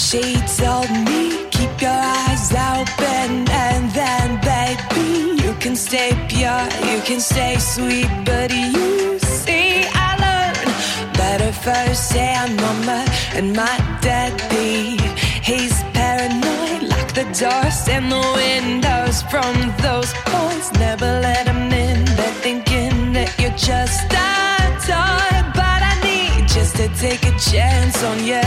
She told me, keep your eyes open, and then, baby, you can stay pure, you can stay sweet, but you see, I learned better firsthand. Mama and my daddy, he's paranoid, lock the doors and the windows from those boys. Never let them in, they're thinking that you're just a toy, but I need just to take a chance on you.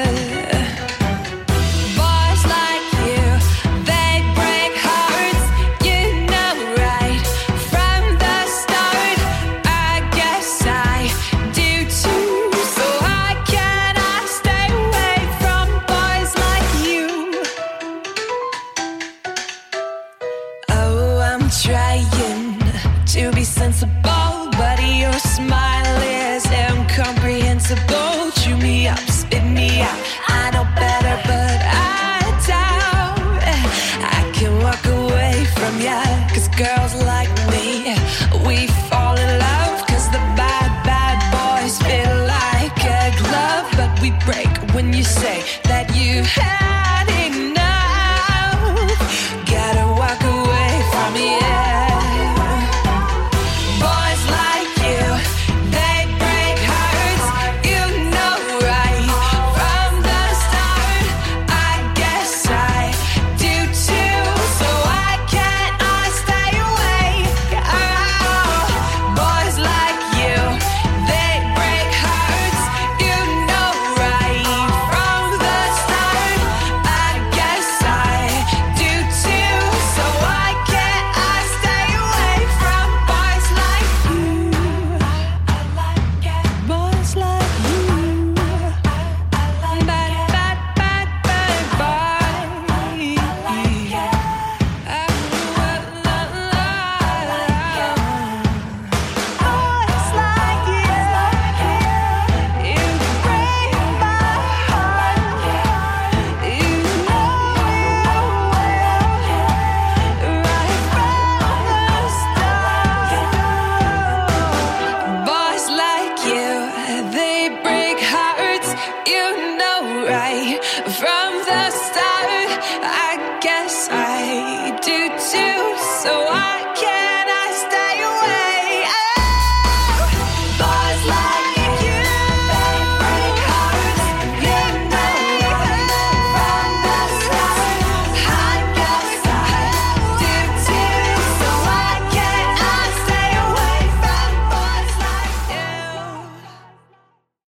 Trying to be sensible, but your smile is incomprehensible. Chew me up, spit me out. I know better, but I doubt I can walk away from ya. 'Cause girls like me, we fall in love. 'Cause the bad, bad boys feel like a glove. But we break when you say that you had enough. Gotta walk away from you. From the start, I guess I